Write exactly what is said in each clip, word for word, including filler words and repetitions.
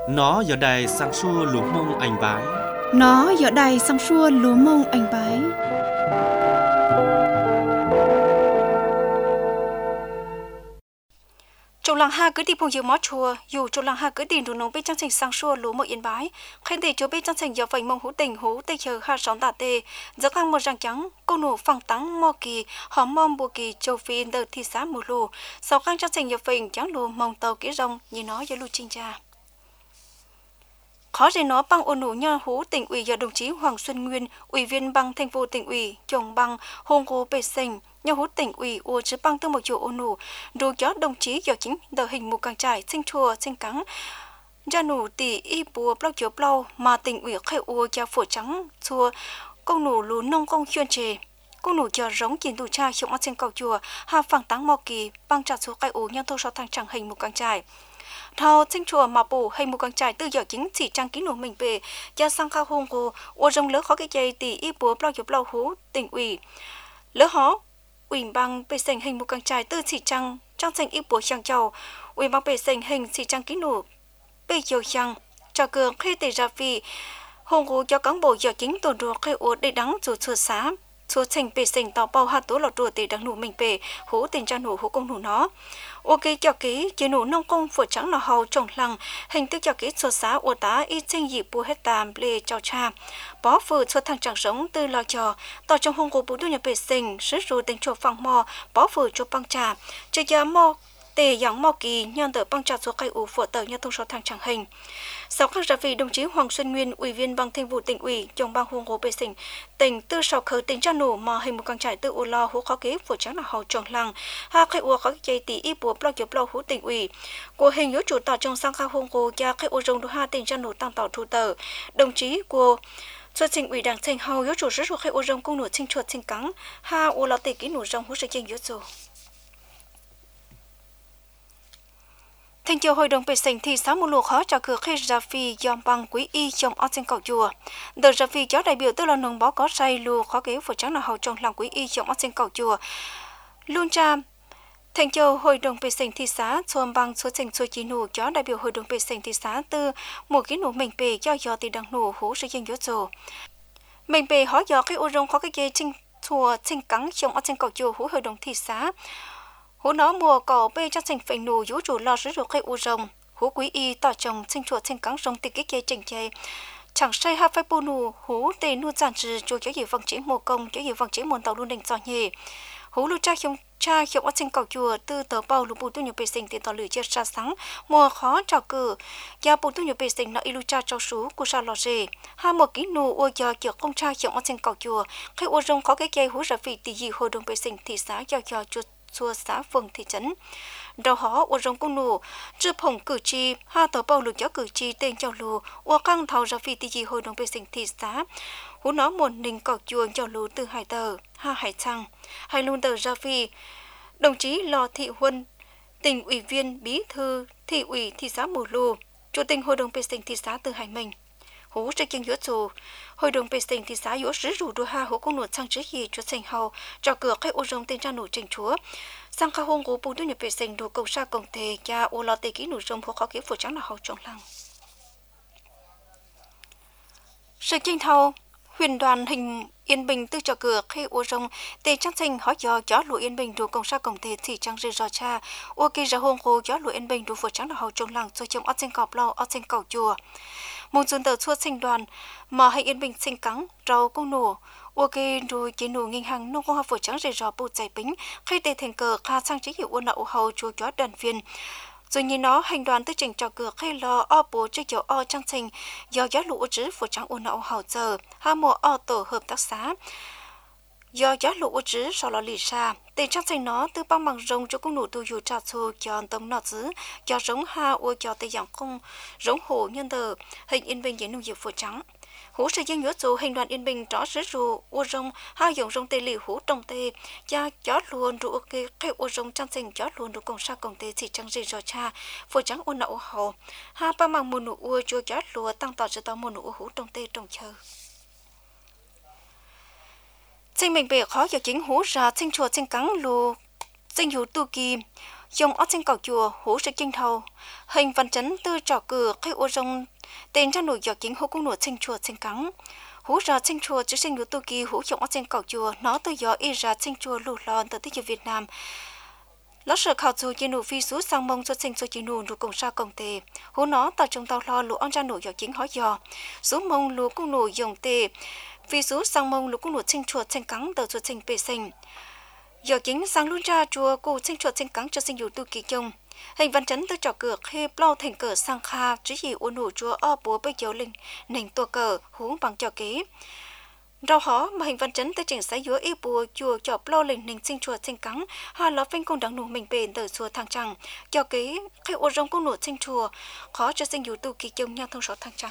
Nó giờ đài sang xua lúa mông anh bái. Nó giờ đài sang xua lúa mông anh bái. Trong làng ha cứ đi vùng dương mót chùa, dù trong làng ha cứ đi đủ nông bên trong thành sang xua lúa mông yên bái, khen thể chúa bên trong thành giờ vành mông hú tình hú tây chờ ha sóng tả tê, giờ khang một răng trắng, cô nổ phẳng tắng mò kỳ, hóm mom bùa kỳ châu phi đờ thị xã mù lù, sau khang trong thành giờ vành trắng lù mông tàu kỹ rong như nó giờ lưu trinh cha. Khó để nó bằng ôn nổ nho hú tỉnh ủy do đồng chí Hoàng Xuân Nguyên, ủy viên bằng thành phố tỉnh ủy, chồng bằng hôn cô bề sành, nho hú tỉnh ủy ua chứ bằng từ một chỗ ôn nổ, rồi cho đồng chí do chính đờ hình một càng trải sinh chùa sinh cắn, ra nổ tỷ y bùa bao chiếu bao mà tỉnh ủy khai ua cho phổ trắng chùa công nổ lú nông công chuyên trề. Cô nổ chờ rống chiến đủ cha trong mắt trên cầu chùa, hà phẳng táng mò kỳ, băng trả số khai ua nhân thô so thang chẳng hình một càng trải. Thao sinh chùa mà bù hay một con trai tư giờ chính chỉ trang ký nổ mình về cho sang khao hôn cô ô rong lớn khó cái dây tỷ y búa bao nhiêu bao hú tỉnh ủy lỡ hó ủy ban bề sành hình một con trai tư chỉ trang trang thành y búa sang chầu ủy ban bề sành hình chỉ trang ký nổ bề chiều sang cho cường khi tề ra vì hôn cô cho cán bộ giờ chính tồn đùa khai ô để đắng dù chùa xá số thành bề sành tàu bao hạt tố lọt đùa để đắng nổ mình về hú tiền trang nổ hú công nổ nó ok cho ký chế nổ nông công phổ trắng là hầu trồng lăng hình thức cho ký số xã ô tá y tranh dị bùa hết tàm lê chào cha bó phở cho thằng chẳng sống từ lo trò tỏ trong hông của bố đu nhập bề sinh sứ rồi tình chuột phẳng mò bó phở cho băng trà chơi giá mò tề giống mò kỳ nhân tờ băng trà số cây ủ phở tờ nhân thông số thằng chẳng hình sau các ra vì đồng chí Hoàng Xuân Nguyên ủy viên ban thường vụ tỉnh ủy chồng ban hông của bề sinh tỉnh tư sọc khởi tỉnh cho nổ mà hình một con trại tự u lo hú khó kế phổ trắng là hầu trồng lăng ha khai u khó chơi tỷ y bùa bao nhiêu bao hú tỉnh ủy của hình yếu chủ tọa trong sang khao hông cô cha khai u rồng đồ ha tỉnh cho nổ tăng tàu thu tờ đồng chí của xuất trình ủy đảng thành hầu yếu chủ rất khai u rồng công nổ sinh chuột sinh cắn ha u lo tỷ kỹ nổ rồng hú sự trình yếu chủ thành chiều hội đồng bề sinh thì sáu mùa lúa khó cho cửa khi ra phi dòm bằng quý y trong ở trên cầu chùa đợt ra phi cho đại biểu tức là nông bó có say lúa khó kế phổ trắng là hậu trong lòng quý y trong ở trên cầu chùa luôn cha thành chiều hội đồng bề sinh thị xã dòm bằng số trình số chỉ nổ cho đại biểu hội đồng bề sinh thị xã từ một ký nổ mình bề cho do thì đằng nổ hú sự dân yếu rồi mình bề hỏi do cái ô rong khó cái dây trình chùa trình cắn trong ở trên cầu chùa hú hội đồng thị xã hú nó mùa cỏ bê cho thành phải nổ dũ chủ lo sử dụng cây u rồng hú quý y tỏ chồng sinh chuột sinh cắn rồng tịch kích dây chỉnh chơi chẳng say hai phái bù nụ hú tê nu giản trừ chủ cho gì vòng chỉ mùa công cho gì vòng chỉ mùa tàu luôn định dò nhẹ hú lưu cha không cha không ở trên cầu chùa từ tờ bao lũ bù tu nhiều bề sinh tiền tàu lửa chia ra sáng mùa khó trào cử gia bù tu nhiều bề sinh nó ilu cha trao sú của sa lò rề hai một ký nụ ô giờ kiểu công cha không ở trên cầu chùa cây u rồng có cái cây hú ra vị tỷ gì hội đồng bề sinh thị xã cho cho chuột xua xã phường thị trấn đầu họ ở trong cung nụ chưa phồng cử tri hai tờ bao lực cho cử tri tên châu lù ở căng thầu ra phi tì gì hội đồng bề sinh thị xã hú nó một nình cọc chuồng châu lù từ hải tờ ha hải trăng hai luôn tờ ra phi đồng chí lò thị huân tỉnh ủy viên bí thư thị ủy thị xã mù lù chủ tịch hội đồng bề sinh thị xã từ hải mình hú sẽ kinh yếu chủ hội đồng bề sinh thị xã yếu sứ rủ đua ha hú công nụ sang trước gì cho thành hầu cho cửa cái ô rồng tên ra nụ trình chúa sang khao hông của bù đu nhập bề sinh đồ cầu sa công tề cha ô lo tề kỹ nụ rồng hú khó kỹ phổ trắng là hầu trọng lăng sự kinh thầu huyền đoàn hình Yên Bình từ cho cửa khi ô rồng tề trang thành hỏi do gió lụa Yên Bình đồ công sa công tề chỉ trang rơi rò cha ô kỳ ra hông cô gió lụa Yên Bình đồ phổ trắng là hầu trọng lăng rồi trong ở trên cọp lâu ở trên cầu chùa một dân tờ chua sinh đoàn mà hay Yên Bình sinh cắn rau công nổ ok rồi chế nổ nghinh hàng nông công phổ trắng rời rò bụt giải bính khi tề thành cờ kha sang trí hiệu ôn nậu hầu chùa chó đoàn viên rồi nhìn nó hành đoàn tới trình trò cửa khi lo o bố chơi kiểu o trang trình do gió lũ chứ phổ trắng ôn nậu hầu giờ hai mùa o tổ hợp tác xá do gió lũ chứ sau đó lì xa tề trang trình nó từ băng bằng rồng cho công nổ tu dù trà xô cho tấm nọ chứ cho giống ha ô cho tề dạng không giống hồ nhân tờ hình Yên Bình diễn nông nghiệp phổ trắng hú sự dân nhớ dù hình đoàn Yên Bình rõ rứ rù ô rồng hai dòng rồng tê lì hú trồng tê cha chó luôn ru ok cái ô rồng trang sinh chó luôn ru công sa công tê chỉ trang gì rồi cha phổ trắng ô nậu hậu hai ba mang mùa nụ ua chua chó lùa tăng tỏ sự tao mùa nụ hú trồng tê trồng chờ sinh mình bể khó giờ chính hú ra sinh chuột sinh cắn lù sinh hú tu kỳ dòng ở trên cầu chùa hú sự kinh thầu hình văn chấn tư trò cửa khi ô rong tên ra nổi giọt chính hú cũng nổi trên chùa trên cắn hú ra trên chùa chứ sinh tu kỳ hú dòng ở trên cầu chùa nó từ gió y ra trên chùa lù lòn từ tích Việt Nam lỡ sợ khảo chú chỉ nụ phi sú sang mông cho sinh cho chỉ nụ nụ công sa công tề hú nó tạo trong tàu lo lũ ăn ra nụ giọt chính hỏi giò sú mông lũ cũng nụ dòng tề phi sú sang mông lũ cũng nụ trên chùa trên cắn từ chùa trên bể sinh giờ chính sang luôn ra chùa cô trên chùa trên cắn cho sinh dù tu kỳ chồng hình văn chấn từ trò cửa khi plau thành cờ sang kha chỉ gì uốn nụ chùa o búa bây giờ linh nền tua cờ hú bằng trò kế rau hó mà hình văn chấn từ chỉnh sái dúa y bùa chùa chọ plau linh nền sinh chùa trên cắn hà ló phanh công đắng nụ mình bền từ chùa thang trăng trò kế khi uốn rong công nụ trên chùa khó cho sinh dù tu kỳ chồng nhau thông số thang trăng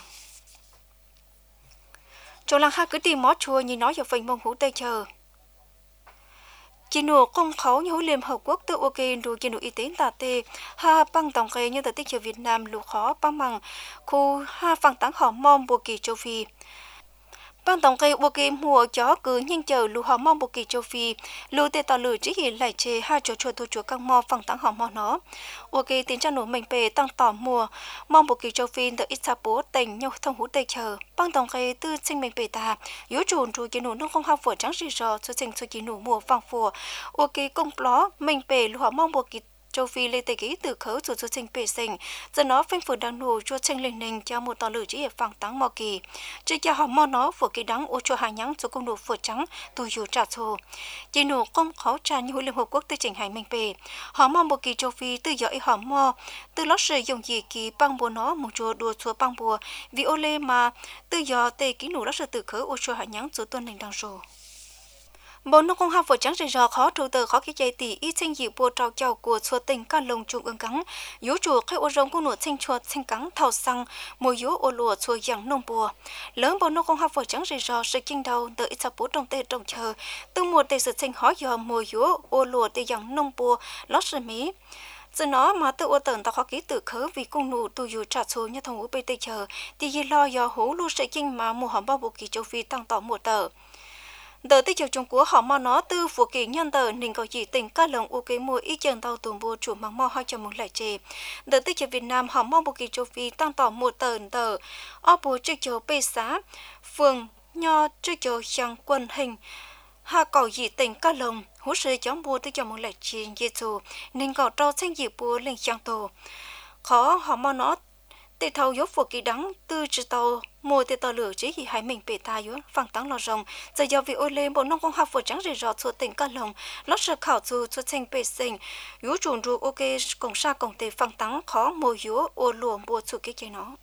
chỗ làng ha cứ tìm mó chùa như nói giờ phình mông hú tây chờ chỉ nụ công khẩu như Liên Hợp Quốc tự ok đủ chỉ nụ y tế tà tê ha băng tổng kê như tại tích ở Việt Nam lũ khó băng bằng khu ha phẳng táng họ mong bộ kỳ châu Phi băng tổng kê ok mùa chó cứ nhanh chờ lũ họ mong bộ kỳ châu Phi lũ tê tàu lử chỉ hiện lại chê ha chỗ chùa thu chúa căng mò phẳng táng họ mò nó ok tiến tra nụ mình bề tăng tỏ mùa mong bộ kỳ châu Phi từ ít xa bố tỉnh nhau thông hú tây chờ băng tổng kê tư sinh mình bề ta yếu chuồn rồi chỉ nụ nó không học phở trắng gì rồi cho sinh cho chỉ nụ mùa vàng phở ok công ló mình bề lũ họ mong bộ kỳ châu Phi lê tây ký từ khấu chủ cho sinh bể sinh giờ nó phanh phở đang nổ cho tranh lên nền cho một tàu lử chỉ ở phẳng táng mò kỳ chỉ cho họ mò nó phở kỳ đắng ô cho hai nhắng cho công nổ phở trắng tùy dù trả thù chỉ nổ công khó trà như Liên Hợp Quốc tư chỉnh hải mình bể họ mò một kỳ châu Phi từ giờ họ mò từ lót sử dụng gì kỳ băng bùa nó một chùa đùa chùa băng bùa vì ô lê mà từ giờ tây ký nổ lót sử từ khấu ô cho hai nhắng cho tuân nền đang rồi bộ nông công học vừa trắng rời rò khó thủ tờ khó cái chạy tỷ ít sinh dị bộ trào chào của chùa tỉnh ca lồng trung ương cắn yếu chùa khai ô rồng của nụ sinh chùa sinh cắn thảo xăng mùi yếu ô lùa chùa dạng nông bùa lớn bộ nông công học vừa trắng rời rò sự kinh đầu đợi ít sắp bố trong tê trong chờ từ mùa tê sự sinh hóa dò mùi yếu ô lùa tê dạng nông bùa lót sự mỹ giờ nó mà tự ô tần tao khó ký tự khớ vì cung nụ tu dù trả số như thông ngũ bê tê chờ thì gì lo do hố lu sự kinh mà mùa hỏng bao bộ kỳ châu Phi tăng tỏ mùa tờ đợt tích chiều Trung Quốc họ mò nó từ phủ kỳ nhân tờ nên có chỉ tỉnh các lồng ok mua ý trường tàu tuồng bùa chủ mang mò hai trăm một lại chè đợt tích chiều Việt Nam họ mò bộ kỳ châu Phi tăng tỏ một tờ tờ ở bùa trước chiều bê xá phường nho trước chiều sang quân hình hà cầu dị tỉnh các lồng hỗ trợ chống bùa tới cho một lại chè dễ dù nên có trâu xanh dị bùa lên sang tổ khó họ mò nó tê thầu yếu phủ kỳ đắng từ chỉ tàu mùa tê tàu lửa chỉ hai mình bể ta yếu phẳng tăng lò rồng giờ do vì ôi lên bộ nông công học phủ trắng rì rọt sur tỉnh ca lồng lót sơ khảo dù sur thành bể sinh yếu chuồn ru ok cổng sa cổng tê phẳng tăng khó mùa yếu ô lùa mùa su cái chơi nó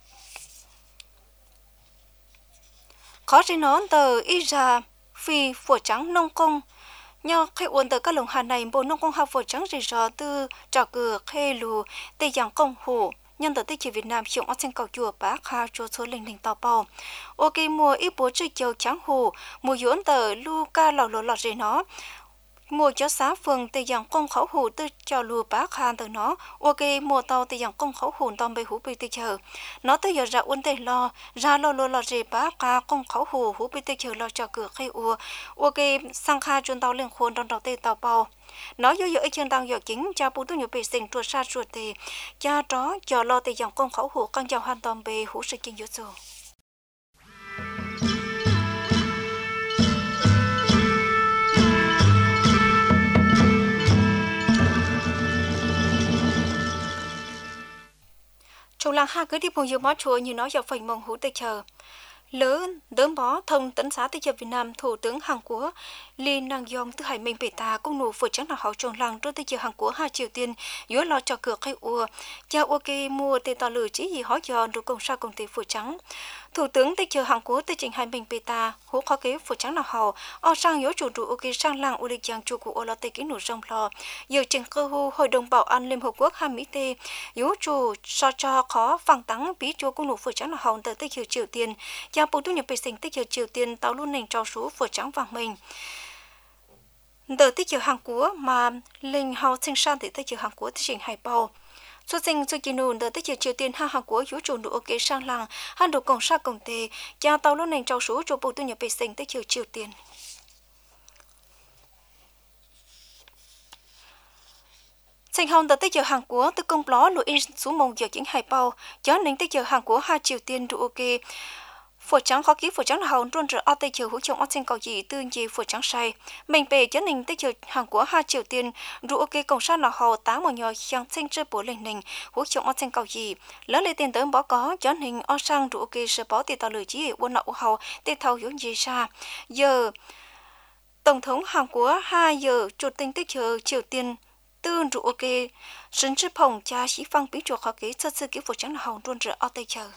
khó chỉ nó tờ ít ra phi phủ trắng nông công nhờ khai uốn tờ các lồng hà này bộ nông công học phủ trắng rì rọt từ trò cửa khai lù tê giang công hồ nhân tờ tích chỉ Việt Nam chịu ở trên cầu chùa bá kha cho số linh linh tàu bò ok mùa ít bố chơi chiều trắng hồ mùa yuan tờ lu ca lò lò lọt gì nó mùa chó xá phường tây giang công khẩu hồ từ cho lùa bá kha từ nó ok mùa tàu tây giang công khẩu hồ tàu bê hú bê tây chờ nó tới giờ ra uốn tây lo ra lò lò lọt gì bá kha công khẩu hồ hú bê tây chờ lo cho cửa khai ua ok sang kha chuyên tàu liên khôn trong tàu tây tàu bò nói với những chương đang dọc chính cha bố tôi nhiều bề sinh trượt xa trượt thì cha đó cho lo từ dòng công khẩu hộ căn dòng hoàn toàn bề hữu sự kinh doanh rồi trong làng ha cứ đi cùng nhiều món chùa như nói dọc phần mông hữu tây chờ lớn đớm bó thông tấn xã tây Việt Nam thủ tướng Hàn Quốc Lee Nang Yong từ hải minh bể ta công nụ vừa trắng là họ trồng làng đối tây Hàn Quốc hai Triều Tiên yếu lo cho cửa khai ua cha ok mua tê tàu lử chỉ gì hỏi giòn được công sa công ty vừa trắng thủ tướng tây Hàn Quốc tây trình hải minh bể ta hú khó kế vừa trắng là họ ở sang yếu chủ trụ ok sang làng u lịch giang chủ của ở lo tây kỹ nụ rong lo giờ trình cơ hu hội đồng bảo an Liên Hợp Quốc hai mỹ tê yếu chủ so cho khó phẳng tắng bí chúa công nụ vừa trắng là họ từ tây Triều Tiên cha bộ tu nhập bề sinh tích Triều Tiên tàu luôn nền trao số vừa trắng vàng mình đợt tích chiều Hàn Quốc mà linh hào sinh sang thì tích chiều Hàn Quốc tích trình hải bầu xuất sinh từ kỳ nôn đợt tích chiều Triều Tiên ha Hàn Quốc yếu chủ độ ok sang làng han độ cổng sa cổng tề cha tàu luôn nền trao số cho bộ tu nhập bề sinh tích chiều Triều Tiên Sinh hồng từ tới giờ Hàn Quốc từ công bó lùi in xuống mông giờ chính hai bao, cho nên tới giờ Hàn Quốc hai Triều Tiên đủ ok. Phổ trắng khó ký phổ trắng là hồng luôn rồi ở tây chiều hữu trọng ở trên cầu gì tương gì phổ trắng say mình về cho nên tây chiều Hàn Quốc hai Triều Tiên đủ ok cộng sát là hầu tám một nhỏ sang sinh chơi bố lên nền hữu trọng ở trên cầu gì lớn lên tiền tới bỏ có cho nên ở sang đủ ok sẽ bỏ tiền tàu lưỡi chỉ quân nọ hầu tiền thầu hướng gì xa giờ tổng thống Hàn Quốc hai giờ chủ tịch tây chiều Triều Tiên tương đủ ok sinh chơi phòng cha sĩ phong bí chuột khó ký sơ sơ ký phổ trắng là hồng luôn rồi ở tây chiều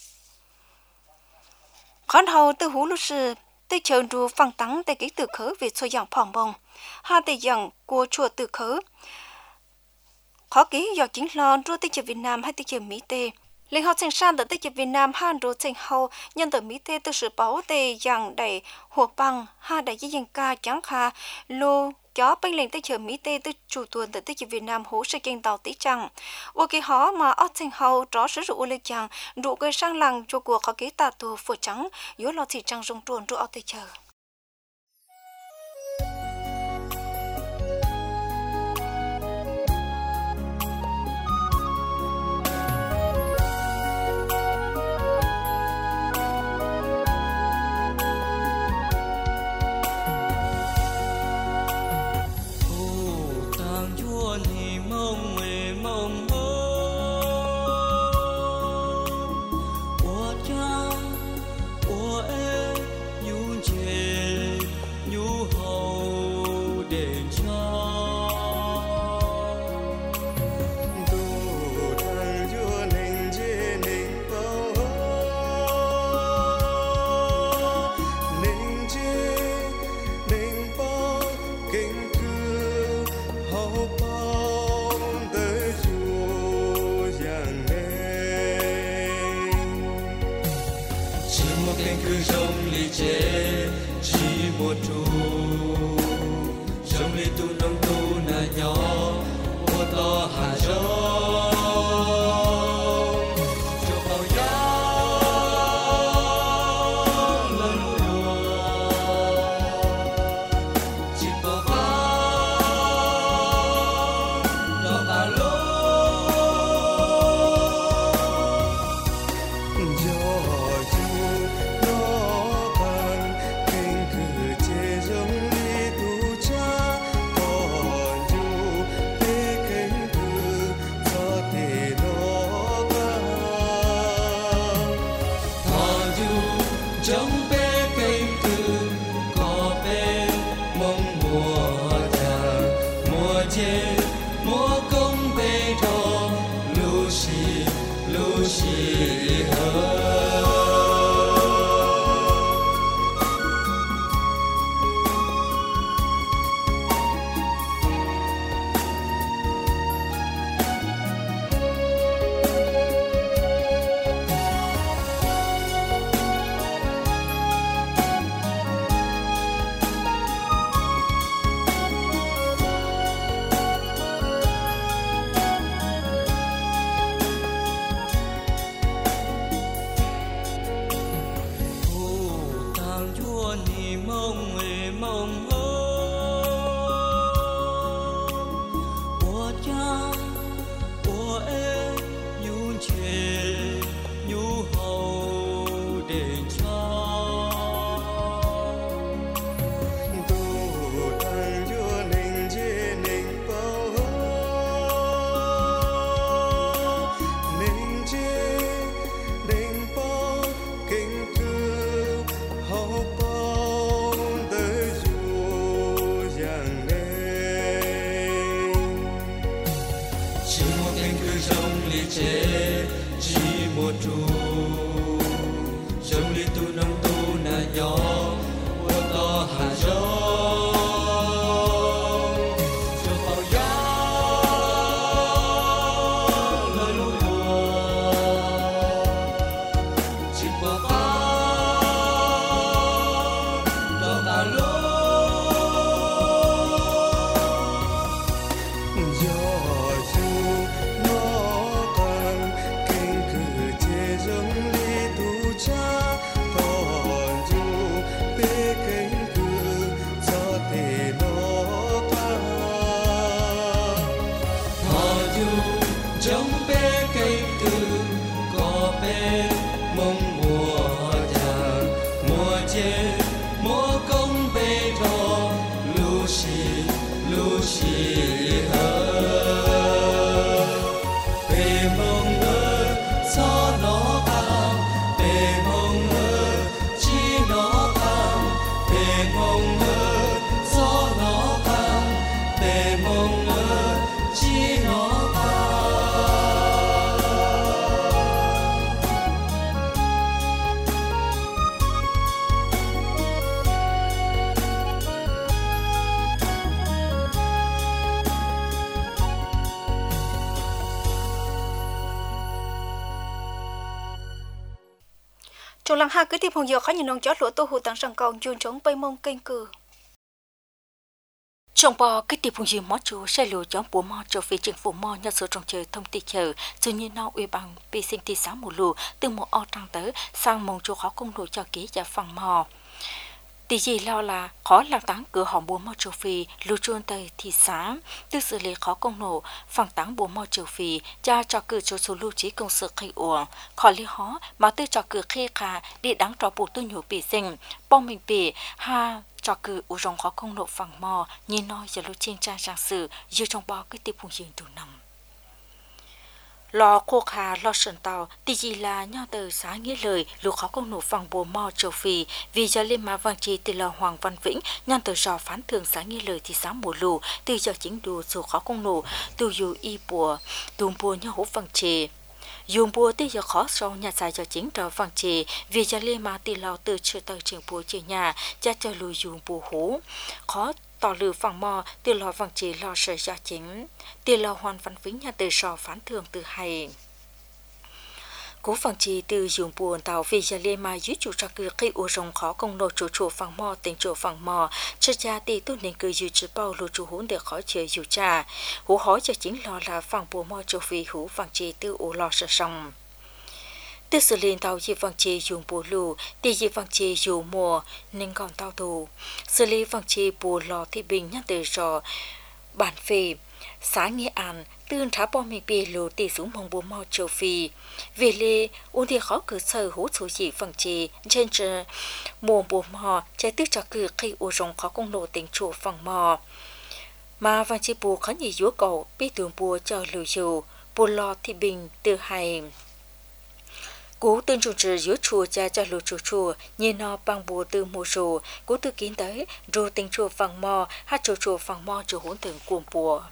khán hầu từ hú lúc sư tây chờ đua phăng tắng tây ký từ khớ về xoay dạng phòng bông hai tây dạng của chùa từ khớ khó ký do chính lo đua tây chờ Việt Nam hay tây chờ Mỹ tây liên hợp sinh sản từ tây chờ Việt Nam hai đua sinh hầu nhân từ Mỹ tây từ sự báo tây dạng đầy hộp bằng hai đại dân ca trắng kha lô chó bên lên tới chờ Mỹ tây tới chủ tuần tới tới Việt Nam hỗ trợ kinh tàu tí trăng, ô kỳ họ mà ở thành hậu rõ sử dụng lên chàng đủ gây sang làng cho cuộc họ kế tà tù phở trắng yếu lo thị trăng rong tuần rồi ở tới chờ. chống bê cây từ có bê mong mùa già mùa chê mùa công bê đỏ lu xì lu xì hơ bê mong ơ gió nó cao bê mong ơ chi nó cao bê mong ơ gió nó cao bê mong ơ chi nó trong lăng ha cứ tiếp hồng giờ khó nhìn nông chó lúa tô hù tăng sằng cầu chuồn trống bay mông kênh cử trong bò cái tiệp hồng gì mót chú xe lúa chó bùa mò cho phía chính phủ mò nhà số trong trời thông tin chờ dường như nó uy bằng bị sinh ti sáng mùa lù từ một o trăng tới sang mông chú khó công nổi cho ký và phẳng mò tỷ gì lo là khó lạc táng cửa hòm bùa mò châu phi lưu chuôn tây thì sáng từ xử lý khó công nổ phẳng táng bùa mò châu phi cha cho cử cho số lưu trí công sự khi uổng khó lý hó mà tư cho cử khi khả đi đáng trò bù tư nhủ bị sinh bong mình bị ha cho cử u rong khó công nổ phẳng mò nhìn nói giờ lưu trên trang trang sử dư trong bao cái tiệp hùng dương tù nằm lo khô khà lo sườn tàu tỷ gì là nhau từ sáng nghĩa lời lũ khó công nổ phẳng bùa mò châu phi vì giờ lên má vàng chi từ là Hoàng Văn Vĩnh nhau từ dò phán thường sáng nghĩa lời thì sáng mùa lù từ giờ chính đủ số khó công nổ từ dù y bùa tùm bùa nhau hút vàng chè dùng bùa từ giờ khó sau nhà xài cho chính trò vàng chè vì giờ lên má từ lao từ chưa tới trường bùa chơi nhà cha cho lùi dùng bùa hú khó tỏ lử phẳng mò từ lò vàng chỉ lò sợi ra chính từ lò Hoàn Văn Vĩnh nhà từ sò phán thường từ hay cố phẳng chỉ từ dùng buồn tàu vì giờ lên mà dưới chủ trạc cử khi u rồng khó công nô chủ chủ phẳng mò tình chủ phẳng mò cho cha thì tôi nên cử dưới chữ bao lô chủ hỗn để khó chơi dù cha hú hỏi cho chính lò là phẳng bùa mò châu phi hú phẳng chỉ từ u lò sờ sòng từ xử lý tàu dì vàng chê dùng bùa lù thì dì vàng chê dùng mùa nên còn tàu tù xử lý vàng chê bùa lò thì bình nhắc từ rò bản phê sáng nghe an tương trả bom mình bì lù tì xuống mong bùa mò châu phi vì lê uống thì khó cử sơ hú số dì vàng chê trên trời mùa bùa mò trái tức cho cử khi u rồng khó công nổ tình chủ phẳng mò mà vàng chê bùa khó nhị dúa cầu bí tường bùa cho lù dù bùa lò thì bình từ hay cú tên chủ trì dưới chùa cha cho lũ chùa chùa nhìn nó bằng bùa từ mùa chùa cú từ kiến tới rồi tình chùa phẳng mò hát chùa chùa phẳng mò chùa hỗn tượng cuồng bùa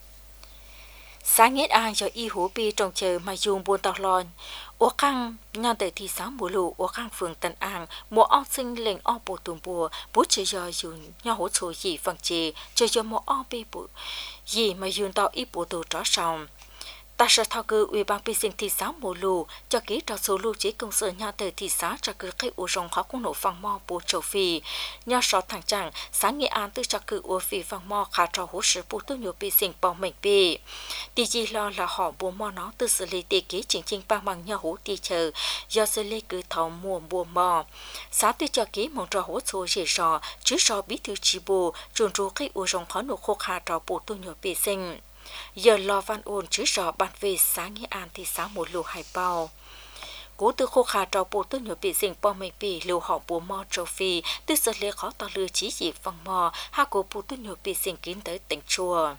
sáng hết ai cho y hú bi trong chờ mà dùng buồn tàu lòn ô khang nhon tới thì sáng mùa lũ ô khang phường Tân An mùa o sinh lệnh o bùa tùm bùa bút chơi giờ dùng nhau hỗ trợ gì phẳng chè chơi cho mùa o bi bùa gì mà dùng tàu y bùa tù tró sòng ta sẽ thao cử ủy ban pi sinh thị xã mùa lù cho ký trò số lưu trí công sở nhà từ thị xã cho cử khách u rồng khó cũng nổ phẳng mò bùa châu phi nhà sọ thẳng chẳng sáng nghệ an từ cho cử u phi phẳng mò khá trò hỗ trợ bùa tu nhiều pi sinh bao mệnh pi tỷ gì lo là họ bùa mò nó từ xử lý tỷ ký chính chính ba bằng nhà hỗ tỷ chờ do xử lý cử thầu mùa bùa mò xã từ cho ký mong trò hỗ trợ dễ sọ chứ sọ bí thư chỉ bùa chuẩn ru khách u rồng khó nổ khô khá trò bùa tu nhiều pi sinh giờ lo văn ôn chứ rõ bàn về sáng nghĩa an thì sáng một lù hải bao cố từ khô khá trò bộ tư nhỏ bị dình bao mệnh bị liều họ bùa mò châu phi từ giờ lê khó tỏ lừa chí dị văng mò hạ cố bộ tư nhỏ bị dình kín tới tỉnh chùa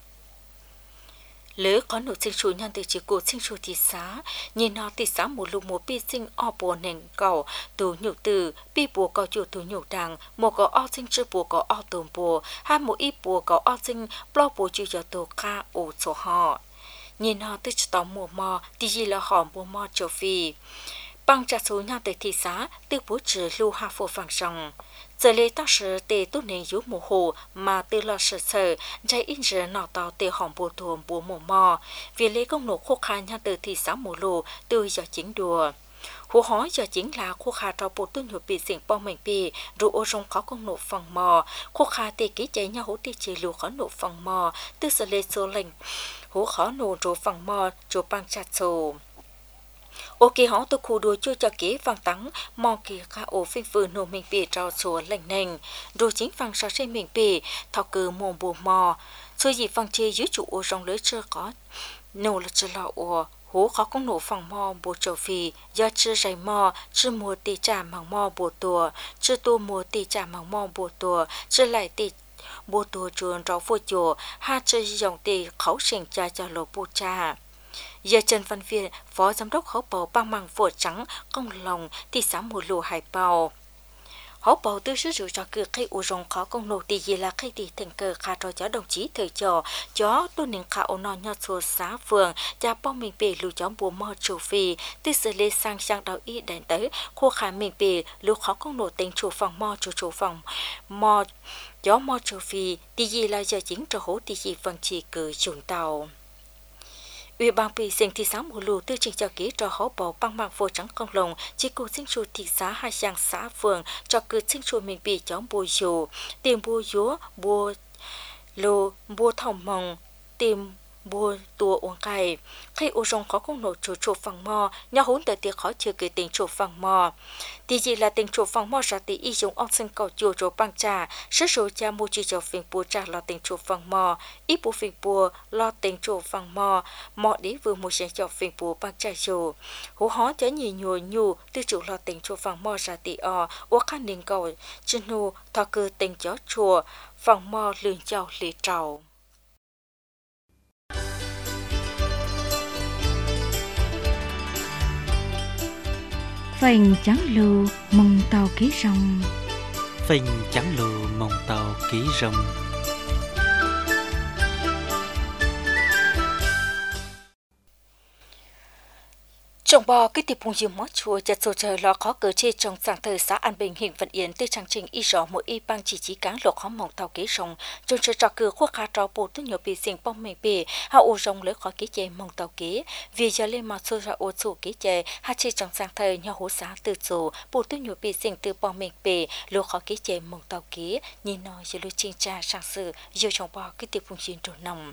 lỡ có nụ sinh chủ nhân từ chỉ cổ sinh chủ thị xã nhìn nó thị xã một lục một bi sinh o bùa nền cầu từ nhục từ bi bùa cầu chủ từ nhục đằng một có o sinh chữ bùa có o tồn bùa hai một ít bùa có o sinh lo bùa chữ cho tổ ca ổ số họ nhìn nó từ tàu mùa mò thì gì là họ mùa mò châu phi bằng trả số nhà từ thị xã từ bố trừ lưu hạ phổ phẳng rồng giờ lê ta sử tê tốt nên giúp mùa hồ mà từ lo sợ sợ chạy in giờ nọ tàu tê hỏng bùa thuồng bùa mùa mò vì lê công nổ khô khai nhà từ thị xã mùa lô từ giờ chính đùa hồ hỏi giờ chính là khô khai trò bộ tương hợp bị diễn bao mảnh bì rồi ô rong khó công nổ phần mò khô khai tê ký cháy nhà hố tê chỉ lù khó nổ phần mò từ giờ lê số lệnh hố khó nổ rồi phần mò rồi bằng chặt sổ ok họ tôi khu đuôi chưa cho kế vàng tắng mò kỳ khá ổ phim vừa nổ mình bì trao số lệnh nành rồi chính vàng sao xây mình bì thao cử mồm bùa mò xôi gì vàng chê dưới trụ ô rong lưới chưa có nổ là chưa lọ ổ hú khó công nổ phòng mò bùa châu phi do chưa dày mò chưa mùa tì trả mỏng mò bùa tùa chưa tu mùa tì trả mỏng mò bùa tùa chưa lại tì bùa tùa chuồn rõ vô chùa ha chơi dòng tì khẩu sinh cha cho lộ bùa cha. Giờ Trần Văn Viên, Phó Giám đốc Hấu Bầu Bang Măng Phổ Trắng, Công Lòng, thị xã Mù Lù Hải Bào. Hấu Bầu tư sử dụng cho cư khai u rong khó công nổ tì gì là khai tì thành cờ khá cho đồng chí thời trò, chó tôi nên khá ổ nọ nhọt xô xá phường, cha bóng mình bề lưu chó bùa mò chủ phi, tư xử lê sang sang đào ý đánh tới, khu khá mình bề lưu khó công nổ tính chủ phòng mò chủ chủ phòng mò chó mò chủ phi, tì gì là giờ chính cho hố tì gì phần chỉ cử chuẩn tàu. Ủy ban Pì Sinh thị xã Mù Lù tư trình cho ký cho Hấu Bầu Bang Măng Phổ Trắng Công Lòng, chỉ cụ sinh chủ thị xã hai giang xã phường cho cử sinh chủ mình bị chống bùa dù, tìm bùa dúa, bùa lô, bùa thòng mồng, tìm bùa tua uống cày. Khi u rong có công nổ chủ chủ phẳng mò, nhà hốn tới tiệc khó chưa kể tình chủ phẳng mò. Thì gì là tình chủ phẳng mò ra tí y dùng ông sinh cầu chùa chủ băng trà, sức số cha mua chỉ cho phiền bùa trà là tình chủ phẳng mò, ít bùa phiền bùa lo tình chủ phẳng mò, mò đi vừa mua sẽ cho phiền bùa băng trà dù. Hú hó cho nhì nhùa nhù, tư chủ lo tình chủ phẳng mò ra tí o, uống khăn ninh cầu, chân nụ, thọ cư tình chó chùa, phẳng mò lường chào lì trầu. Phành trắng lù mông tàu ký rồng. Phanh trắng lù mông tàu ký rồng. Trồng bò cái tiệp vùng dương mót chùa chặt sầu trời lo khó cử chi trong sáng thời xã An Bình huyện Vận Yên từ trang trình y rõ mỗi y bang chỉ chỉ cán lộc khó mỏng tàu ký rồng trong sự trò cử khoa khá trò bù tư nhiều bị sinh bông mình bì hạ ô rồng lấy khó ký chê mỏng tàu ký vì giờ lên mặt xô ra ô chủ ký chê hạ chi trong sáng thời nhau hố xã từ chủ bù tư nhiều bị sinh từ bông mình bì lộc khó ký chê mỏng tàu ký nhìn nói giờ lưu trình tra sang sự yêu trồng bò cái tiệp vùng dương trổ nồng.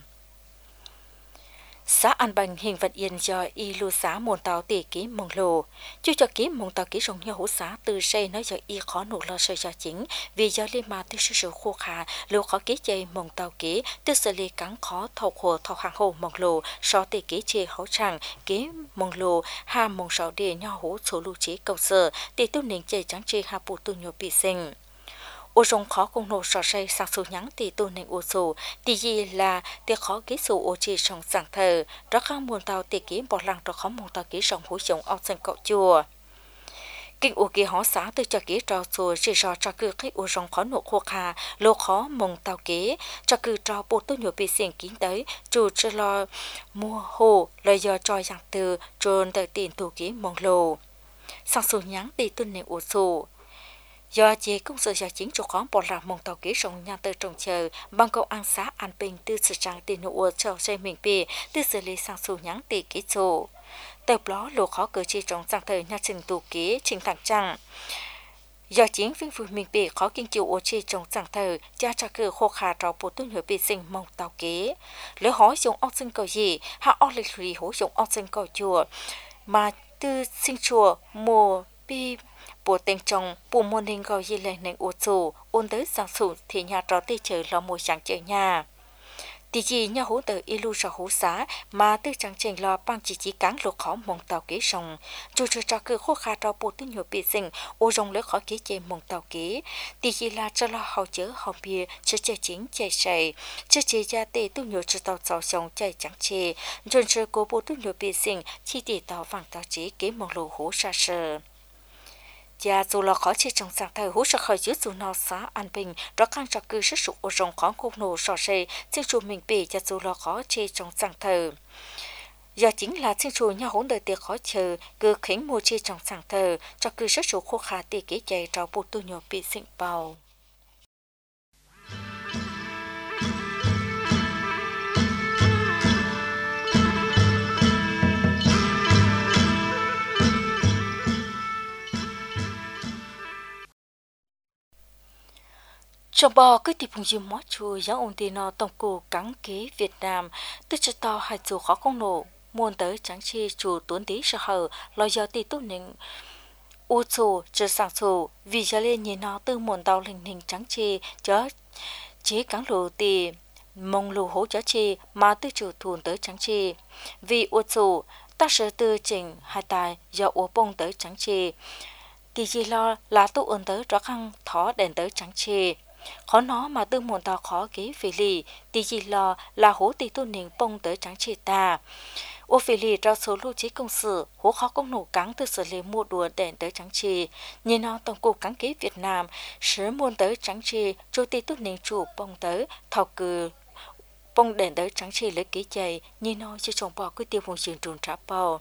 Xã An Bình huyện Vận Yên do y lưu xã môn tàu tỷ ký mông lô. Chú cho ký mông tàu ký rồng nhau hữu xã từ xây nói do y khó nụ lo sơ cho chính vì do liên mà tư sư sự khô khả lưu khó ký chơi mông tàu ký tư xử lý cắn khó thầu hồ thầu hàng hồ mông lô so tỷ ký chê hấu tràng ký mông lô hà mông sáu địa nhau hữu số lưu trí cầu sở tỷ tu nền chơi trắng chê hà bù tu nhiều bị sinh. Ô rong khó công nổ sò say sang số nhắn thì tu nên ô số thì gì là thì khó ký số ô chi trong sáng thờ đó khang muôn tàu thì ký bỏ lăng đó khó muôn tàu ký trong hối sống ao sân cậu chùa kinh ô ký hóa xã từ cho ký trò chùa chỉ cho cho cứ cái ô rong khó nổ khô kha lô khó mông tàu ký cho cứ trò bộ tu nhiều bị xiên kín tới chủ cho lo mua hồ lời do cho dạng từ trôn tới tiền tu ký mông lô sang số nhắn thì tu nên ô số do chế công sở gia chính cho khó bỏ lạc mong tàu ký rồng nhà từ trồng chờ bằng công an xã An Bình từ sự trang tiền nụ cho xây mình bì từ xử lý sang số nhắn tỷ ký số tập đó lộ khó cử tri trong sang thời nhà trình tù ký trình thẳng trăng do chính viên phụ mình bì khó kinh chịu ô chi trong sang thời cha trả cử khô khả trò bộ tu nhớ bì sinh mong tàu ký lỡ hỏi dùng ốc sinh cầu gì hạ ốc lịch lì hỗ dùng ốc sinh cầu chùa mà từ sinh chùa mùa bì bộ tên chồng bộ môn hình gọi gì lên nền ô chủ ôn tới sáng sủ thì nhà trò tê chờ lo mùa sáng chơi nhà thì gì nhà hỗ trợ y lưu cho hỗ xã mà tư trang trình lo bằng chỉ chỉ cán lục khó mong tàu ký rồng chủ trừ cho cứ khô khá trò bộ tư nhiều bị sinh ô rồng lấy khó ký chơi mong tàu ký thì gì là cho lo hậu chớ hậu bia cho chơi chính chơi sầy cho chơi gia tê tư nhiều cho tàu tàu sông chơi trắng chê rồi cho cố bộ tư nhiều bị sinh chi tỷ tàu vàng tàu chỉ ký mong lô hỗ xa sờ và dù là khó chơi trong sáng thời hỗ trợ khởi giữ dù nào xã An Bình đó khăn cho cư sức sụp ô rồng khó khung nổ sò sê xin chủ mình bì và dù là khó chơi trong sáng thời do chính là xin chủ nhà hỗn đời tiệc khó chờ cứ khiến mua chơi trong sáng thời cho cư sức sụp khô khá tì ký chạy cho bộ tu nhỏ bị sinh bào. Trong bò cứ tìm vùng dương mót chùa giáo ôn tì nọ tổng cụ cắn kế Việt Nam tức cho to hai chủ khó công nổ muôn tới trắng chi chủ tuấn tí sở hở lo do tì tốt nịnh ô chủ chờ sáng chủ vì cho lên nhìn nó từ muôn tàu hình hình trắng chi chớ chế cắn lù tì mông lù hố chớ chi mà tư chủ thùn tới trắng chi vì ô chủ ta sẽ từ chỉnh hai tài do ô bông tới trắng trì thì chỉ lo là tu ơn tới rõ khăn thó đèn tới trắng trì khó nó mà tư muộn tao khó ký phỉ lì thì chỉ lo là hố tì tu niệm bông tới trắng trì ta ô phỉ lì ra số lưu trí công sự hố khó công nổ cắn từ xử lý mua đùa đèn tới trắng trì nhìn nó tổng cục cắn ký Việt Nam sứ muôn tới trắng trì chủ tì tu niệm chủ bông tới thảo cử bông đèn tới trắng trì lấy ký chạy nhìn nó chưa trồng bỏ cứ tiêu vùng trường trùn tráp bò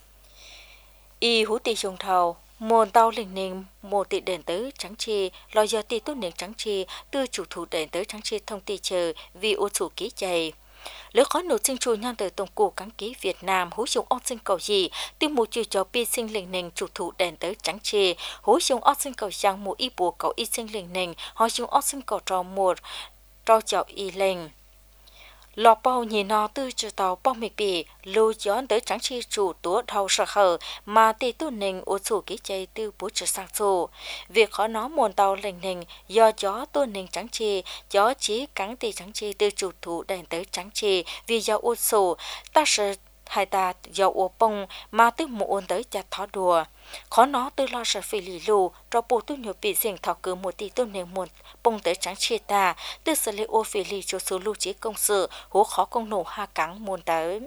y hú tì trồng thầu muôn tàu linh ninh một tỷ đèn tới trắng trì lo do tỷ tốt nền trắng trì từ chủ thủ đèn tới trắng trì thông tỷ chờ vì ô chủ ký chạy lỡ khó nổ sinh chùi nhan tới tổng cục cán ký Việt Nam hú dùng ớt sinh cầu gì tiêu một chữ cho pi sinh linh ninh chủ thủ đèn tới trắng trì hú dùng ớt sinh cầu sang một y bùa cầu y sinh linh ninh họ dùng ớt sinh cầu trò một trò chào y linh lọ bao nhìn nó từ chiều tàu bao mì bì lưu gió tới trắng chi chủ tố đầu sợ hở mà tỷ tu nình ô chủ ký chạy từ bố trở sang chủ việc khó nó muôn tàu lình nình do gió tu nình trắng chi gió chỉ cắn tỷ trắng chi từ chủ thủ đèn tới trắng chi vì do ô chủ ta sẽ hai ta do ô bông mà từ một ôn tới chặt thó đùa khó nó từ lo sợ phi lì lù cho bộ tu nhiều bị dình thọ cứ một tỷ tu nình một bông tới trắng chi ta từ xử lý ô phi lì cho số lưu trí công sự hố khó công nổ ha cắn muôn tới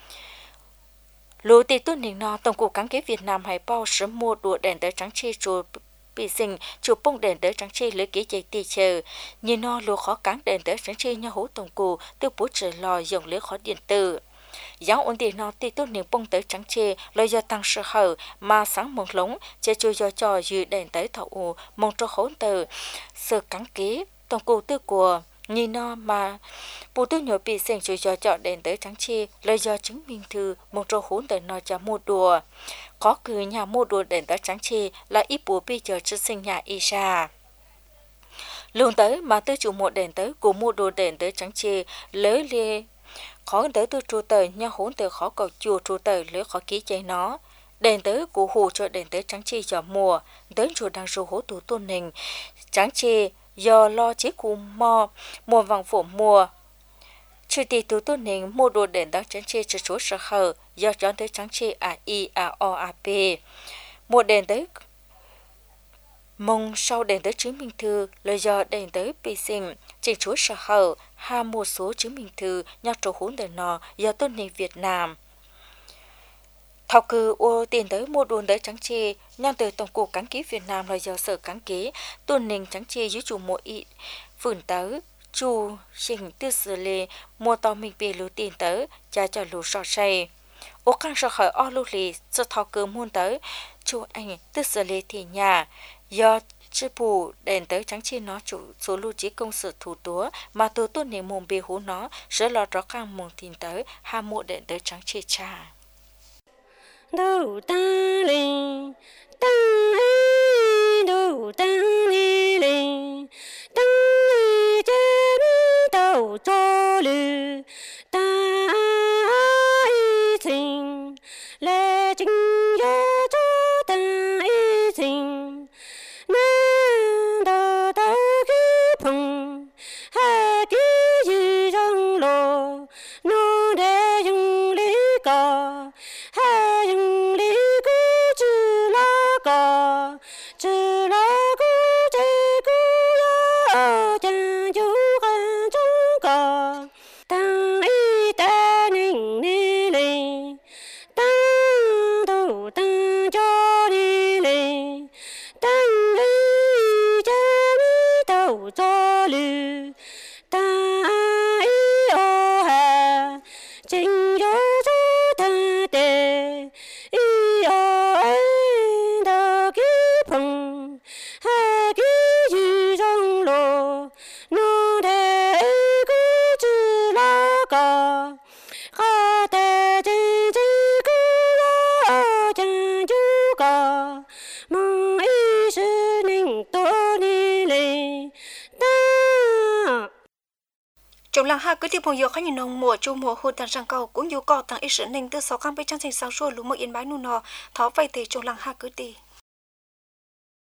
lũ tỷ tu nình nó tổng cục cán kế Việt Nam hay bao sớm mua đùa đèn tới trắng chi cho bị dình chụp bông đèn tới trắng chi lấy ký chạy tì chờ nhìn nó lũ khó cắn đèn tới trắng chi nhau hố tổng cục từ bố trời lò dòng lấy khó điện tử giáo ổn định nó tỷ tốt niệm bông tới trắng chê lời do tăng sự hở mà sáng mong lống chế chui do cho dư đèn tới thầu mong cho khốn từ sự cắn ký tổng cụ tư của nhìn nó mà bộ tư nhỏ bị sinh chui do cho đèn tới trắng chê lời do chứng minh thư mong cho khốn từ nó cho mua đùa có cứ nhà mua đùa đèn tới trắng chê là ít bố bây giờ chưa sinh nhà y ra luôn tới mà tư chủ một đèn tới của mua đồ đèn tới trắng chê lấy lia khó tới tôi trụ tờ nhau hỗn từ khó cầu chùa trụ tờ lấy khó ký chạy nó đèn tới của hồ cho đèn tới trắng chi cho mùa tới chùa đang rụ hố tủ tôn nình trắng chi do lo chế cụ mò mùa vàng phổ mùa trừ tỷ tủ tôn nình mua đồ đèn tới trắng chi cho số sở hở do chọn tới trắng chi a i a o a p mua đèn tới mong sau đèn tới chứng minh thư lời do đèn tới bị sinh chỉnh chúa sở hở ha một số chứng minh thư nhắc trổ hốn đèn nọ do tôn nền Việt Nam thảo cử ô tiền tới mua đồn tới trắng chi nhang tới tổng cục cán ký Việt Nam lời do sở cán ký tôn nền trắng chi dưới chủ mỗi ý phường tới chủ trình tư xử lì mua tàu mình bị lưu tiền tới trả cho lưu sọ say ô khăn sở hở o lưu lì do thảo cử muôn tới chủ anh tư xử lì thì nhà do chư bù đèn tới trắng chi nó chủ số lưu trí công sự thủ túa mà từ tuần này mồm bì hú nó sẽ lọt rõ khang mồm tin tới hai mộ đèn tới trắng chi cha đâu ta lên ta đâu ta lên ta chơi đâu cho lư ta tình lệ chính cho cho ta tình nên đã đã ký phong hai ký gì trong lò nó để dùng lý cả hai dùng lý cứ chỉ là cả chỉ là cứ chỉ cứ ở chân chú gần trong cả tăng y ta ninh đi lên tăng đầu tăng cho đi lên tăng y cha mi đầu cho lư ta y ô hà chính yo cho ta tê y ô anh đã ký phong hai ký gì trong lò nó để cứ chỉ là cả cả tê chỉ chỉ cứ ở chân chú cả mong ý sự ninh tổ đi lên ta trong làng hai cứ tiếp phong yo khá nhìn nông mùa chu mùa hôn tàn sang cầu cũng yêu co tăng ít sự ninh từ sáu cam bên trang trình sáng sủa lúa mực yên bái nu nọ thó vay thì trong làng hai cứ đi